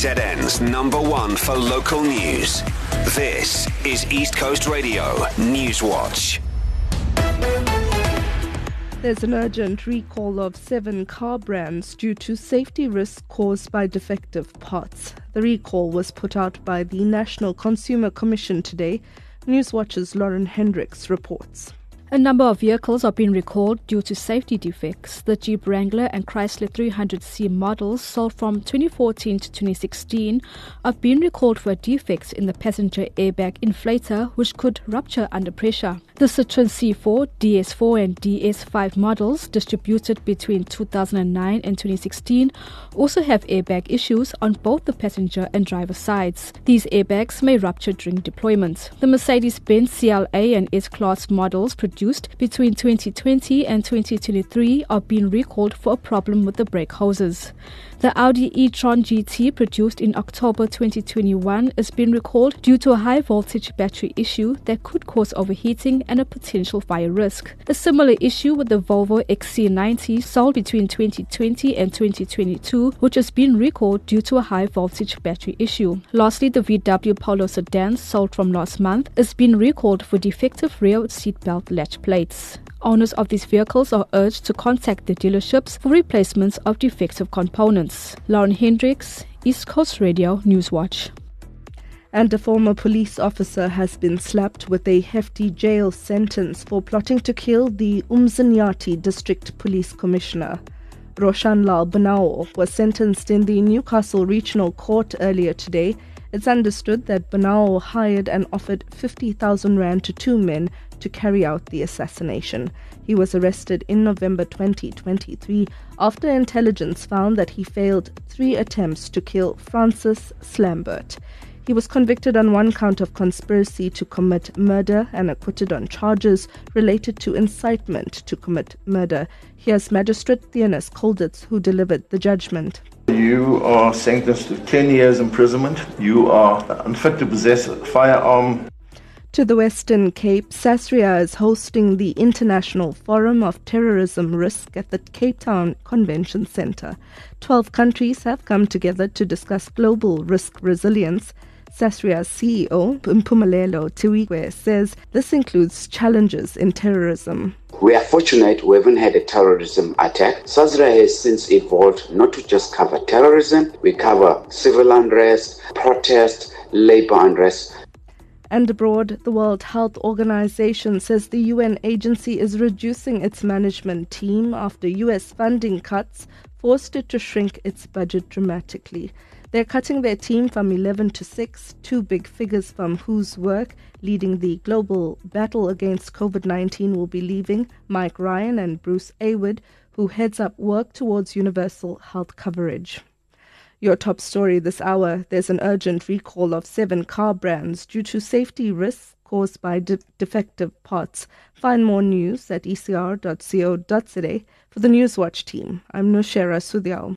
KZN's #1 for local news. This is East Coast Radio Newswatch. There's an urgent recall of 7 car brands due to safety risks caused by defective parts. The recall was put out by the National Consumer Commission today. Newswatch's Lauren Hendricks reports. A number of vehicles are being recalled due to safety defects. The Jeep Wrangler and Chrysler 300C models sold from 2014 to 2016 are being recalled for defects in the passenger airbag inflator, which could rupture under pressure. The Citroën C4, DS4 and DS5 models, distributed between 2009 and 2016, also have airbag issues on both the passenger and driver sides. These airbags may rupture during deployment. The Mercedes-Benz CLA and S-Class models produced between 2020 and 2023 are being recalled for a problem with the brake hoses. The Audi e-tron GT, produced in October 2021, is being recalled due to a high-voltage battery issue that could cause overheating and a potential fire risk. A similar issue with the Volvo XC90, sold between 2020 and 2022, which has been recalled due to a high-voltage battery issue. Lastly, the VW Polo sedan, sold from last month, is being recalled for defective rear seatbelt latch plates. Owners of these vehicles are urged to contact the dealerships for replacements of defective components. Lauren Hendricks, East Coast Radio Newswatch. And a former police officer has been slapped with a hefty jail sentence for plotting to kill the Umzinyathi District Police Commissioner. Roshanlal Banao was sentenced in the Newcastle Regional Court earlier today. It's understood that Banao hired and offered 50,000 rand to 2 men to carry out the assassination. He was arrested in November 2023 after intelligence found that he failed 3 attempts to kill Francis Slambert. He was convicted on 1 count of conspiracy to commit murder and acquitted on charges related to incitement to commit murder. Here's Magistrate Theunis Colditz, who delivered the judgment. You are sentenced to 10 years imprisonment. You are unfit to possess a firearm. To the Western Cape, SASRIA is hosting the International Forum of Terrorism Risk at the Cape Town Convention Centre. 12 countries have come together to discuss global risk resilience. SASRIA's CEO, Mpumelelo Tiwigwe, says this includes challenges in terrorism. We are fortunate we haven't had a terrorism attack. SASRIA has since evolved not to just cover terrorism, we cover civil unrest, protest, labor unrest. And abroad, the World Health Organization says the UN agency is reducing its management team after US funding cuts forced it to shrink its budget dramatically. They're cutting their team from 11 to 6, 2 big figures from whose work leading the global battle against COVID-19 will be leaving, Mike Ryan and Bruce Awood, who heads up work towards universal health coverage. Your top story this hour: there's an urgent recall of 7 car brands due to safety risks caused by defective parts. Find more news at ecr.co.za. For the Newswatch team, I'm Nushera Sudhyal.